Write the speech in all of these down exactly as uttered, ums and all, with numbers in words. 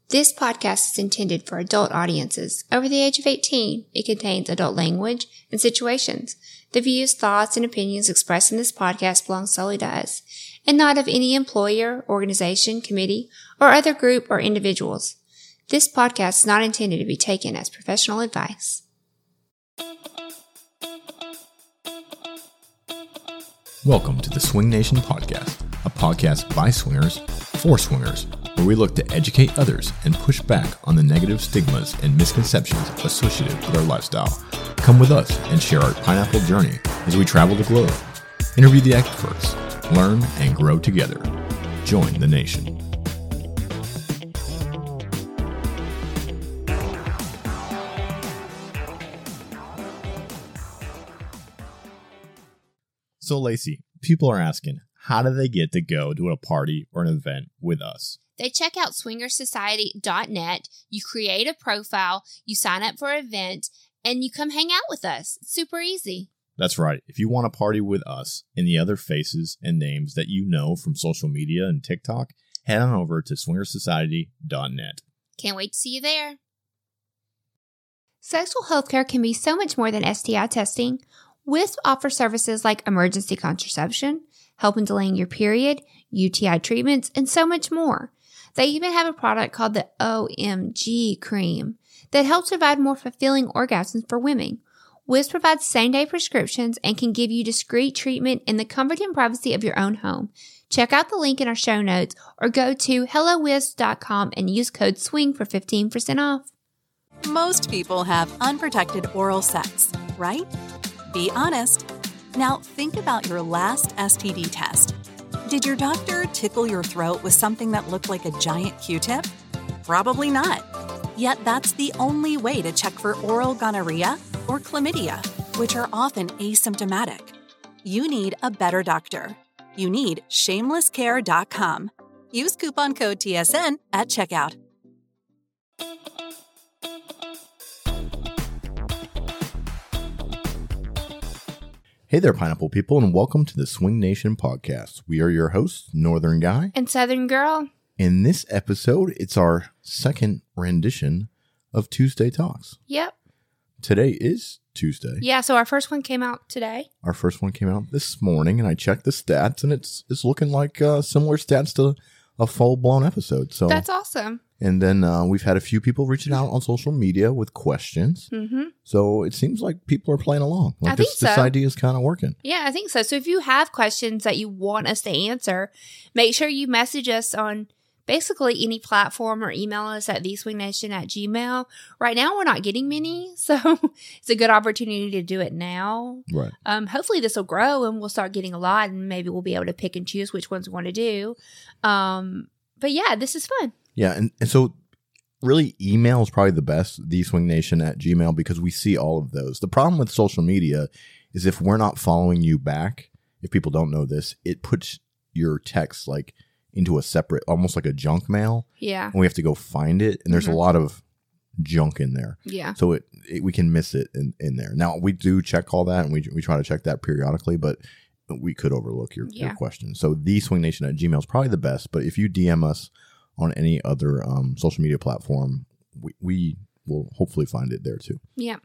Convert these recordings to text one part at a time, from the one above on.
This podcast is intended for adult audiences over the age of eighteen. It contains adult language and situations. The views, thoughts, and opinions expressed in this podcast belong solely to us, and not of any employer, organization, committee, or other group or individuals. This podcast is not intended to be taken as professional advice. Welcome to the Swing Nation Podcast, a podcast by swingers for swingers, where we look to educate others and push back on the negative stigmas and misconceptions associated with our lifestyle. Come with us and share our pineapple journey as we travel the globe. Interview the experts, learn and grow together. Join the nation. So, Lacey, people are asking, how do they get to go to a party or an event with us? They check out swinger society dot net, you create a profile, you sign up for an event, and you come hang out with us. It's super easy. That's right. If you want to party with us and the other faces and names that you know from social media and TikTok, head on over to swinger society dot net. Can't wait to see you there. Sexual healthcare can be so much more than S T I testing. WISP offers services like emergency contraception, help in delaying your period, U T I treatments, and so much more. They even have a product called the O M G cream that helps provide more fulfilling orgasms for women. WISP provides same-day prescriptions and can give you discreet treatment in the comfort and privacy of your own home. Check out the link in our show notes or go to hello wisp dot com and use code SWING for fifteen percent off. Most people have unprotected oral sex, right? Be honest. Now think about your last S T D test. Did your doctor tickle your throat with something that looked like a giant Q-tip? Probably not. Yet that's the only way to check for oral gonorrhea or chlamydia, which are often asymptomatic. You need a better doctor. You need shameless care dot com. Use coupon code T S N at checkout. Hey there, pineapple people, and welcome to the Swing Nation Podcast. We are your hosts, Northern Guy and Southern Girl. In this episode, it's our second rendition of Tuesday Talks. Yep. Today is Tuesday. Yeah, so our first one came out today. Our first one came out this morning, and I checked the stats, and it's it's looking like uh, similar stats to a full-blown episode. So that's awesome. And then uh, we've had a few people reaching out on social media with questions. Mm-hmm. So it seems like people are playing along. Like I this, think so. This idea is kind of working. Yeah, I think so. So if you have questions that you want us to answer, make sure you message us on basically any platform or email us at the swing nation at gmail. Right now, we're not getting many, so it's a good opportunity to do it now. Right. Um, hopefully this will grow and we'll start getting a lot, and maybe we'll be able to pick and choose which ones we want to do. Um, but yeah, this is fun. Yeah, and, and so really email is probably the best, the swing nation at gmail, because we see all of those. The problem with social media is if we're not following you back, if people don't know this, it puts your text like into a separate, almost like a junk mail. Yeah. And we have to go find it. And there's mm-hmm. a lot of junk in there. Yeah. So it, it we can miss it in, in there. Now, we do check all that, and we we try to check that periodically, but we could overlook your, yeah. your question. So the swing nation at gmail is probably the best. But if you D M us on any other um, social media platform, we, we will hopefully find it there too. Yeah.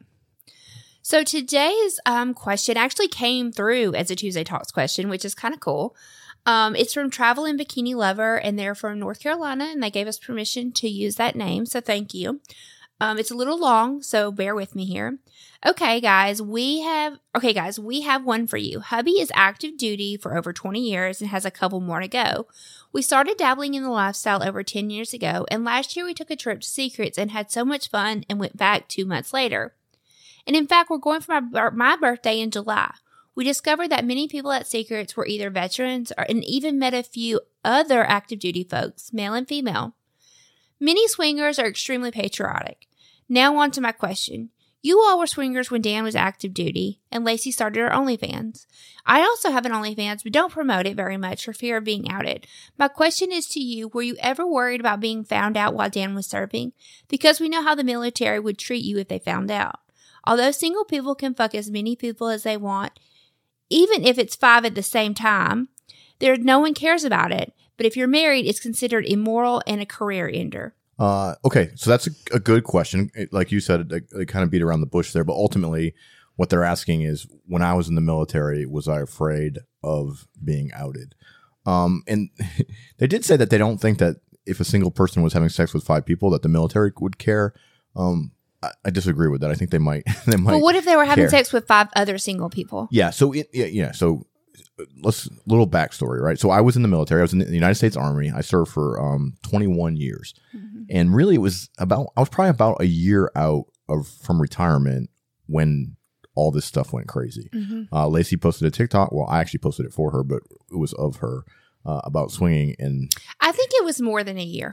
So today's um, question actually came through as a Tuesday Talks question, which is kind of cool. Um, it's from Travel and Bikini Lover, and they're from North Carolina, and they gave us permission to use that name, so thank you. Um, it's a little long, so bear with me here. Okay, guys, we have okay, guys, we have one for you. Hubby is active duty for over twenty years and has a couple more to go. We started dabbling in the lifestyle over ten years ago, and last year we took a trip to Secrets and had so much fun and went back two months later. And in fact, we're going for my, my birthday in July. We discovered that many people at Secrets were either veterans or, and even met a few other active duty folks, male and female. Many swingers are extremely patriotic. Now on to my question. You all were swingers when Dan was active duty, and Lacey started her OnlyFans. I also have an OnlyFans, but don't promote it very much for fear of being outed. My question is to you, were you ever worried about being found out while Dan was serving? Because we know how the military would treat you if they found out. Although single people can fuck as many people as they want, even if it's five at the same time, there no one cares about it. But if you're married, it's considered immoral and a career ender. Uh, okay, so that's a, a good question. It, like you said, they, they kind of beat around the bush there, but ultimately what they're asking is, when I was in the military, was I afraid of being outed? Um, and they did say that they don't think that if a single person was having sex with five people, that the military would care. Um, I, I disagree with that. I think they might. They might. Well, what if they were having care. sex with five other single people? Yeah. So it, yeah, yeah. So let's little backstory, right? So I was in the military. I was in the United States Army. I served for um, twenty-one years, mm-hmm. and really it was about. I was probably about a year out of from retirement when all this stuff went crazy. Mm-hmm. Uh, Lacey posted a TikTok. Well, I actually posted it for her, but it was of her uh, about swinging. And I think it was more than a year.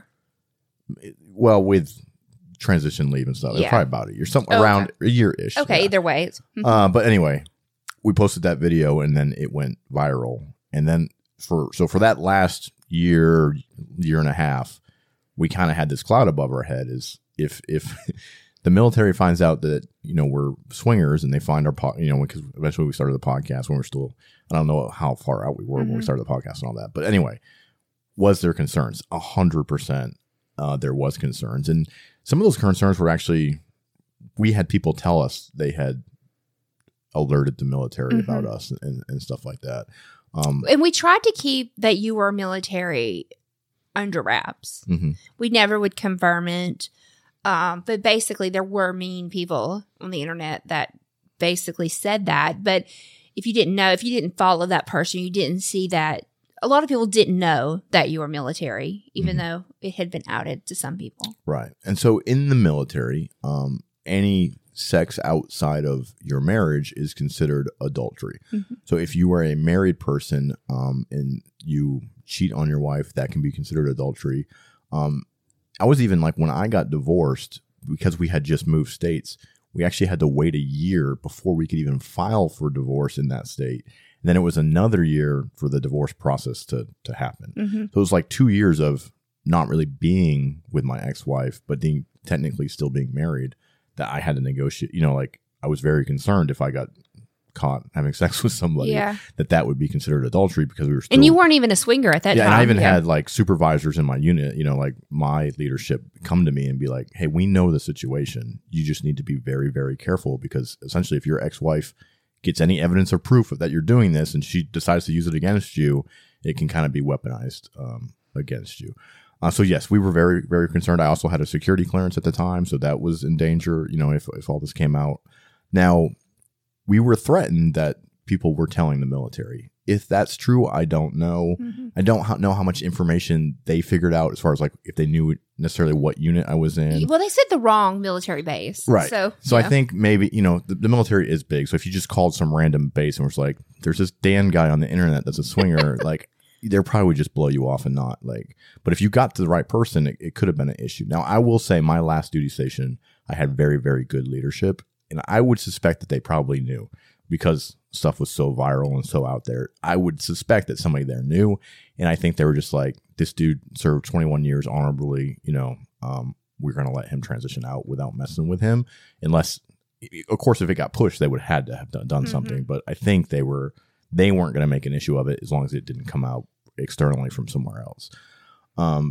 Well, with transition leave and stuff, yeah. It's probably about a year, something oh, around okay. a year-ish. Okay, yeah. Either way. Mm-hmm. Uh, but anyway, we posted that video and then it went viral. And then for so for that last year, year and a half, we kind of had this cloud above our head. Is if if the military finds out that, you know, we're swingers and they find our, po- you know, because eventually we started the podcast when we're still, I don't know how far out we were mm-hmm. when we started the podcast and all that. But anyway, was there concerns? A hundred percent uh, there was concerns. And some of those concerns were actually, we had people tell us they had alerted the military mm-hmm. about us and, and stuff like that. Um, and we tried to keep that you were military under wraps. Mm-hmm. We never would confirm it. Um, but basically, there were mean people on the internet that basically said that. But if you didn't know, if you didn't follow that person, you didn't see that. A lot of people didn't know that you were military, even mm-hmm. though it had been outed to some people. Right. And so in the military, um, any sex outside of your marriage is considered adultery. Mm-hmm. So if you are a married person um, and you cheat on your wife, that can be considered adultery. Um, I was even like, when I got divorced, because we had just moved states, we actually had to wait a year before we could even file for divorce in that state. And then it was another year for the divorce process to to happen. Mm-hmm. So it was like two years of not really being with my ex-wife, but being technically still being married, that I had to negotiate. You know, like I was very concerned if I got caught having sex with somebody, yeah. that that would be considered adultery because we were still. And you weren't even a swinger at that yeah, time. And I even yeah. had like supervisors in my unit, you know, like my leadership come to me and be like, hey, we know the situation. You just need to be very, very careful, because essentially if your ex-wife gets any evidence or proof of that you're doing this and she decides to use it against you, it can kind of be weaponized um, against you. Uh, so yes, we were very, very concerned. I also had a security clearance at the time, so that was in danger, you know, if if all this came out. Now, we were threatened that people were telling the military. If that's true, I don't know. Mm-hmm. I don't ha- know how much information they figured out as far as like if they knew necessarily what unit I was in. Well, they said the wrong military base. Right. So, so yeah. I think maybe, you know, the, the military is big. So if you just called some random base and was like, there's this Dan guy on the internet that's a swinger, like they probably would just blow you off and not like, but if you got to the right person, it, it could have been an issue. Now, I will say my last duty station, I had very, very good leadership. And I would suspect that they probably knew, because stuff was so viral and so out there. I would suspect that somebody there knew. And I think they were just like, this dude served twenty-one years honorably. You know, um, we're going to let him transition out without messing with him. Unless, of course, if it got pushed, they would have had to have done, done mm-hmm. something. But I think they were, they weren't going to make an issue of it as long as it didn't come out externally from somewhere else. Um,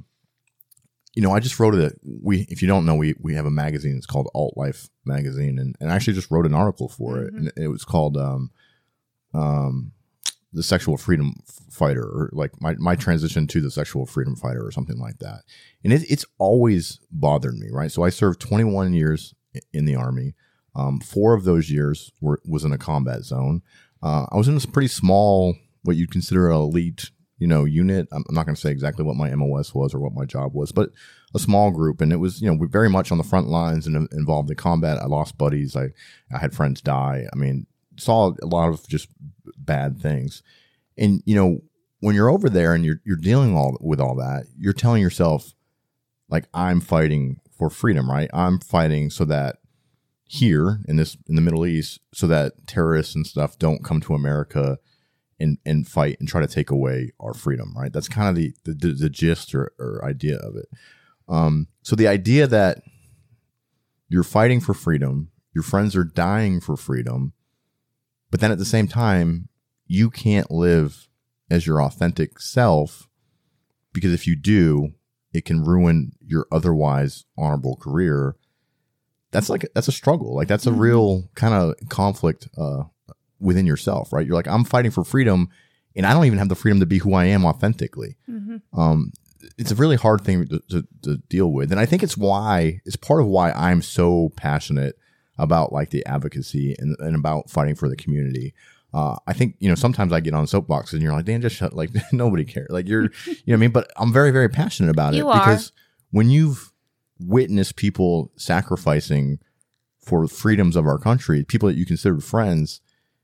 You know, I just wrote it. We, if you don't know, we we have a magazine. It's called Alt Life Magazine, and, and I actually just wrote an article for mm-hmm. it. And it was called um, um, "The Sexual Freedom Fighter," or like my my transition to the sexual freedom fighter, or something like that. And it, it's always bothered me, right? So I served twenty-one years in the Army. Um, four of those years were was in a combat zone. Uh, I was in this pretty small, what you'd consider an elite, you know, unit. I'm not going to say exactly what my M O S was or what my job was, but a small group. And it was, you know, we're very much on the front lines and involved in combat. I lost buddies. I, I had friends die. I mean, saw a lot of just bad things. And, you know, when you're over there and you're, you're dealing all with all that, you're telling yourself, like, I'm fighting for freedom, right? I'm fighting so that here in this, in the Middle East, so that terrorists and stuff don't come to America and and fight and try to take away our freedom, right? That's kind of the the, the gist or, or idea of it. Um, so the idea that you're fighting for freedom, your friends are dying for freedom, but then at the same time, you can't live as your authentic self, because if you do, it can ruin your otherwise honorable career. That's like, that's a struggle. Like that's a mm-hmm. real kind of conflict uh, within yourself, right? You're like, I'm fighting for freedom and I don't even have the freedom to be who I am authentically. Mm-hmm. Um, it's a really hard thing to, to, to deal with. And I think it's why, it's part of why I'm so passionate about like the advocacy and, and about fighting for the community. Uh, I think, you know, sometimes I get on soapboxes and you're like, Dan, just shut, like nobody cares. Like you're, you know what I mean? But I'm very, very passionate about it you are. Because when you've witnessed people sacrificing for freedoms of our country, people that you considered friends,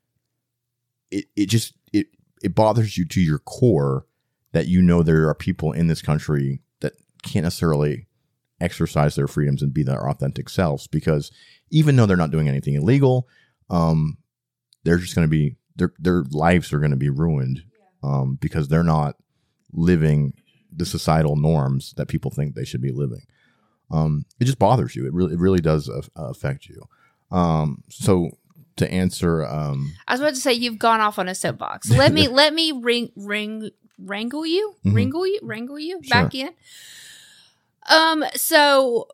it, it just, it, it bothers you to your core that, you know, there are people in this country that can't necessarily exercise their freedoms and be their authentic selves, because even though they're not doing anything illegal, um, they're just going to be, their their lives are going to be ruined um, because they're not living the societal norms that people think they should be living. Um, it just bothers you. It really, it really does uh, affect you. Um, so to answer, um, I was about to say you've gone off on a soapbox. Let me let me ring ring wrangle you, mm-hmm. wrangle you, wrangle you sure. back in. Um. So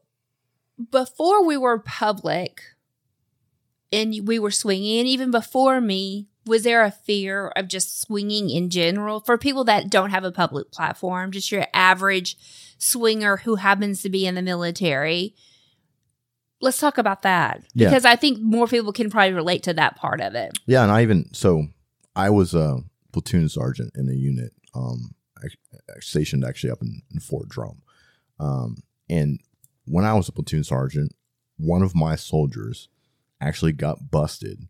before we were public and we were swinging, and even before me, was there a fear of just swinging in general for people that don't have a public platform, just your average swinger who happens to be in the military? Let's talk about that, yeah. because I think more people can probably relate to that part of it. Yeah, and I even so I was a platoon sergeant in a unit um, stationed actually up in, in Fort Drum, um, and when I was a platoon sergeant, one of my soldiers actually got busted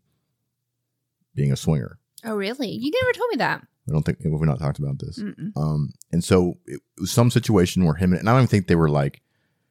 being a swinger. Oh, really? You never told me that. I don't think we've not talked about this. Um, and so it was some situation where him and, and I don't even think they were like,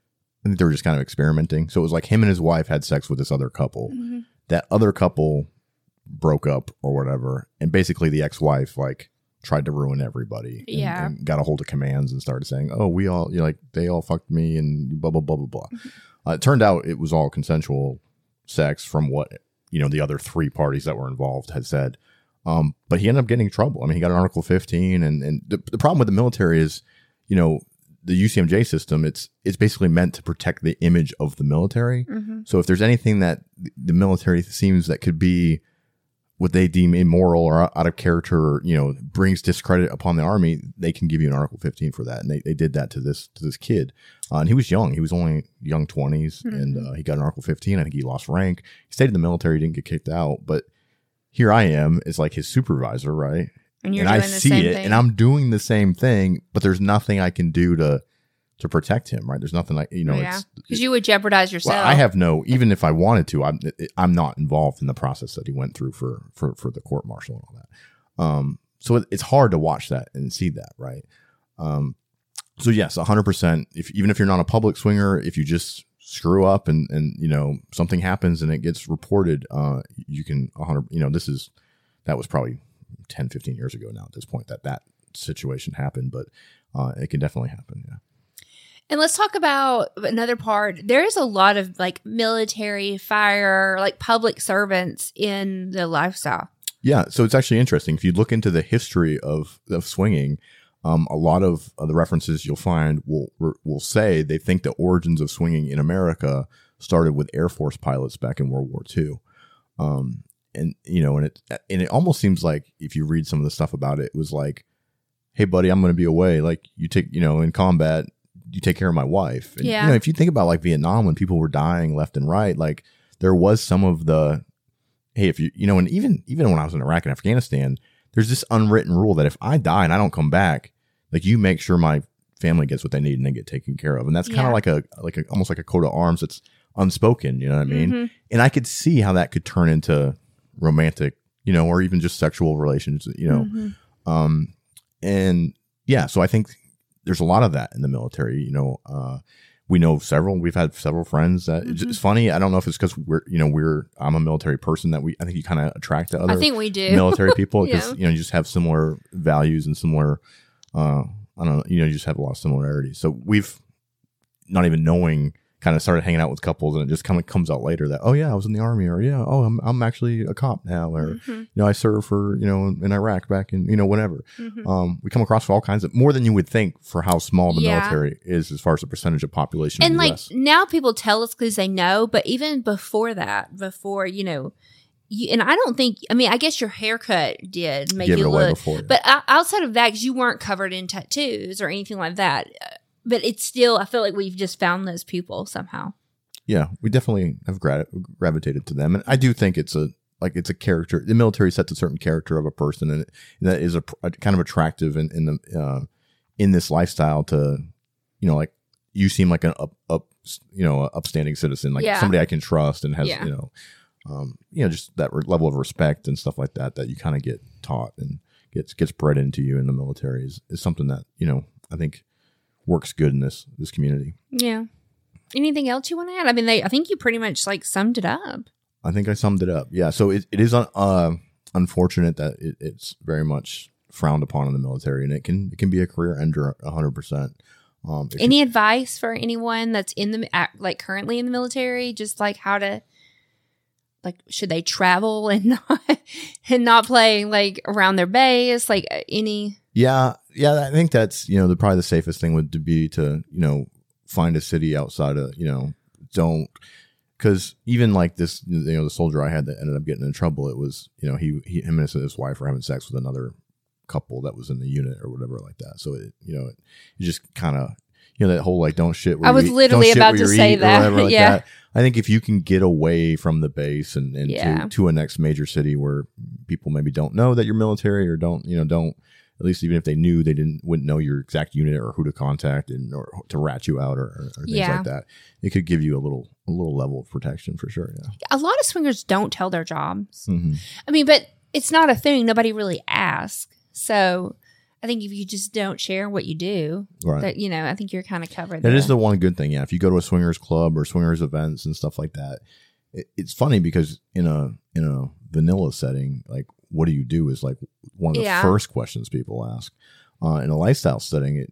I think they were just kind of experimenting. So it was like him and his wife had sex with this other couple. Mm-hmm. That other couple broke up or whatever. And basically the ex-wife like tried to ruin everybody. And, yeah. and got a hold of commands and started saying, oh, we all, you know, like they all fucked me and blah, blah, blah, blah, blah. Mm-hmm. Uh, it turned out it was all consensual sex from what, you know, the other three parties that were involved had said. Um, but he ended up getting in trouble. I mean, he got an Article fifteen, and, and the, the problem with the military is, you know, the U C M J system, it's it's basically meant to protect the image of the military. Mm-hmm. So if there's anything that the military seems that could be what they deem immoral or out of character, or, you know, brings discredit upon the Army, they can give you an Article fifteen for that. And they, they did that to this to this kid. Uh, and he was young. He was only young twenties, mm-hmm. and uh, he got an Article fifteen. I think he lost rank. He stayed in the military, didn't get kicked out. But here I am as like his supervisor, right? And you're and doing I the see same it, thing. and I'm doing the same thing, but there's nothing I can do to to protect him, right? There's nothing like, you know, yeah, it's because you would jeopardize yourself. Well, I have no, even if I wanted to, I'm I'm not involved in the process that he went through for for for the court martial and all that. Um, so it, it's hard to watch that and see that, right? Um, so yes, one hundred percent. If even if you're not a public swinger, if you just screw up and and you know something happens and it gets reported, uh, you can one hundred. You know, this is that was probably ten, fifteen years ago now at this point that that situation happened, but uh, it can definitely happen. Yeah. And let's talk about another part. There is a lot of like military, fire, like public servants in the lifestyle. Yeah. So it's actually interesting. If you look into the history of, of swinging, um, a lot of, of the references you'll find will will say they think the origins of swinging in America started with Air Force pilots back in World War Two. Um, and, you know, and it, and it almost seems like if you read some of the stuff about it, it was like, hey, buddy, I'm going to be away. Like you take, you know, in combat, you take care of my wife. And, yeah. you know, if you think about like Vietnam, when people were dying left and right, like there was some of the, hey, if you, you know, and even, even when I was in Iraq and Afghanistan, there's this unwritten rule that if I die and I don't come back, like you make sure my family gets what they need and they get taken care of. And that's kind of yeah. like a, like a, almost like a coat of arms that's unspoken, you know what I mean? Mm-hmm. And I could see how that could turn into romantic, you know, or even just sexual relations, you know? Mm-hmm. Um, and yeah, so I think there's a lot of that in the military, you know, uh, we know several, we've had several friends that mm-hmm. it's funny. I don't know if it's because we're, you know, we're, I'm a military person that we, I think you kind of attract to other I think we do. military people because, yeah. you know, you just have similar values and similar, uh, I don't know, you know, you just have a lot of similarities. So we've not even knowing kind of started hanging out with couples, and it just kind of comes out later that, oh yeah, I was in the army, or yeah, oh, I'm I'm actually a cop now, or Mm-hmm. you know, I served for, you know, in Iraq back in, you know, whatever. Mm-hmm. Um, we come across all kinds of, more than you would think for how small the Yeah. military is as far as the percentage of population And in the like U S. now people tell us because they know, but even before that, before, you know, you, and I don't think, I mean, I guess your haircut did make Give you it away look, before. Yeah. but o- outside of that, because you weren't covered in tattoos or anything like that. uh, But it's still, I feel like we've just found those people somehow. Yeah, we definitely have gra- gravitated to them, and I do think it's a like it's a character. The military sets a certain character of a person, and, it, and that is a, a kind of attractive in, in the uh, in this lifestyle. To you know, like you seem like an up up you know a upstanding citizen, like Yeah. somebody I can trust, and has Yeah. you know um, you know just that re- level of respect and stuff like that that you kind of get taught and gets gets bred into you in the military is, is something that you know I think works good in this this community. Yeah. Anything else you want to add? I mean, they, I think you pretty much like summed it up. I think I summed it up. Yeah. So it, it is uh, unfortunate that it, it's very much frowned upon in the military, and it can it can be a career ender one hundred percent. Um, if Any you- advice for anyone that's in the, at- like currently in the military, just like how to, like, should they travel and not, and not play like around their base? Like any, yeah. Yeah. I think that's, you know, the probably the safest thing would to be to, you know, find a city outside of, you know, don't, because even like this, you know, the soldier I had that ended up getting in trouble, it was, you know, he, he him and his wife were having sex with another couple that was in the unit or whatever like that. So it, you know, it, it just kind of, you know, that whole like don't shit where I was you eat, literally don't shit about where to you say eat or that. whatever like Yeah. that. I think if you can get away from the base and, and Yeah. to, to a next major city where people maybe don't know that you're military or don't, you know, don't, at least even if they knew, they didn't wouldn't know your exact unit or who to contact and or to rat you out or, or, or things Yeah. like that. It could give you a little a little level of protection for sure. Yeah. a lot of swingers don't tell their jobs. Mm-hmm. I mean, but it's not a thing. Nobody really asks. So I think if you just don't share what you do, Right. that, you know, I think you're kind of covered. That there. is the one good thing. Yeah. If you go to a swingers club or swingers events and stuff like that, it, it's funny because in a in a vanilla setting, like what do you do is like one of the Yeah. first questions people ask. Uh, in a lifestyle setting, it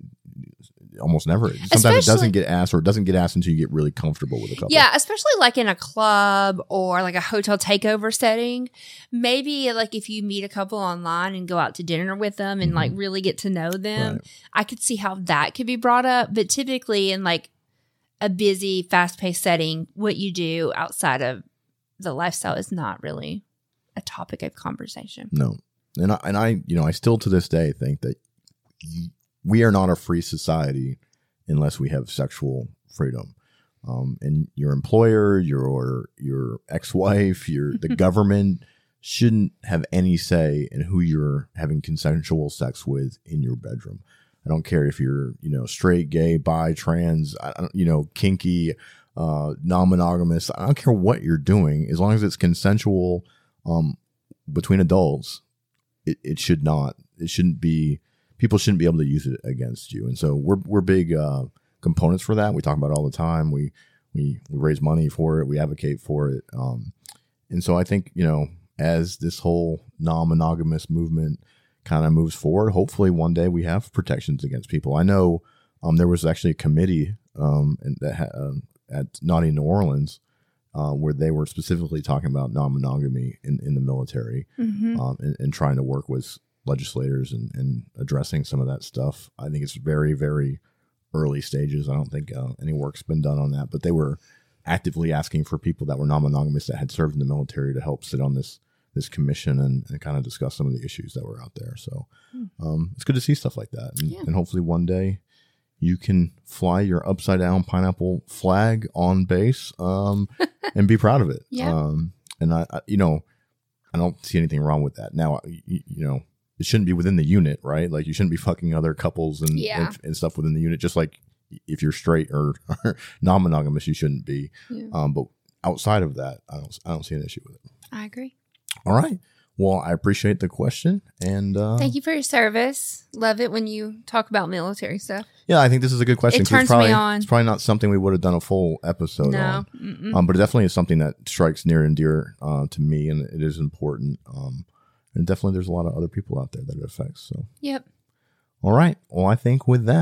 almost never. Sometimes Especially- it doesn't get asked, or it doesn't get asked until you get really comfortable with a couple. Yeah, especially like in a club or like a hotel takeover setting. Maybe like if you meet a couple online and go out to dinner with them and like really get to know them, Right. I could see how that could be brought up. But typically in like a busy, fast paced setting, what you do outside of the lifestyle is not really a topic of conversation. No, and I, and I, you know, I still to this day think that y- we are not a free society unless we have sexual freedom. Um, and your employer, your your ex-wife, your the government shouldn't have any say in who you're having consensual sex with in your bedroom. I don't care if you're, you know, straight, gay, bi, trans, I don't, you know, kinky, uh, non-monogamous. I don't care what you're doing, as long as it's consensual um, between adults. It, it should not. It shouldn't be. People shouldn't be able to use it against you. And so we're we're big uh, components for that. We talk about it all the time. We we we raise money for it. We advocate for it. Um, and so I think, you know, as this whole non-monogamous movement kind of moves forward, hopefully one day we have protections against people. I know um, there was actually a committee um, and that ha- um, at Naughty New Orleans uh, where they were specifically talking about non-monogamy in, in the military Mm-hmm. um, and, and trying to work with legislators and, and addressing some of that stuff. I think it's very, very early stages. I don't think uh, any work's been done on that, but they were actively asking for people that were non-monogamous that had served in the military to help sit on this this commission and, and kind of discuss some of the issues that were out there. So um, it's good to see stuff like that. And, Yeah. and hopefully one day you can fly your upside down pineapple flag on base um, and be proud of it. Yeah. Um, and I, I, you know, I don't see anything wrong with that. Now, you, you know, it shouldn't be within the unit, right? Like you shouldn't be fucking other couples and, Yeah. and, and stuff within the unit. Just like if you're straight or, or non-monogamous, you shouldn't be. Yeah. Um, but outside of that, I don't, I don't see an issue with it. I agree. All right. Well, I appreciate the question. And uh, Thank you for your service. Love it when you talk about military stuff. yeah, I think this is a good question. It 'cause turns it's probably, me on. It's probably not something we would have done a full episode No. on. Mm-mm. Um, but it definitely is something that strikes near and dear uh, to me, and it is important. Um, and definitely there's a lot of other people out there that it affects. So, Yep. all right. Well, I think with that,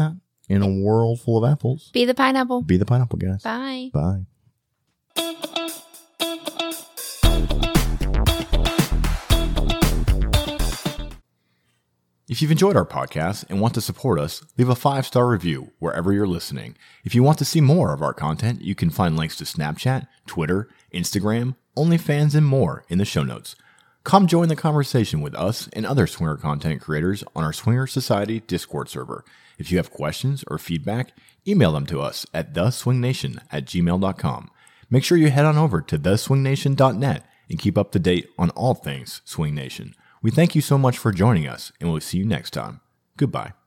In a world full of apples, Be the pineapple. be the pineapple, guys. Bye. Bye. If you've enjoyed our podcast and want to support us, leave a five-star review wherever you're listening. If you want to see more of our content, you can find links to Snapchat, Twitter, Instagram, OnlyFans, and more in the show notes. Come join the conversation with us and other swinger content creators on our Swinger Society Discord server. If you have questions or feedback, email them to us at the swing nation at gmail dot com. Make sure you head on over to the swing nation dot net and keep up to date on all things Swing Nation. We thank you so much for joining us, and we'll see you next time. Goodbye.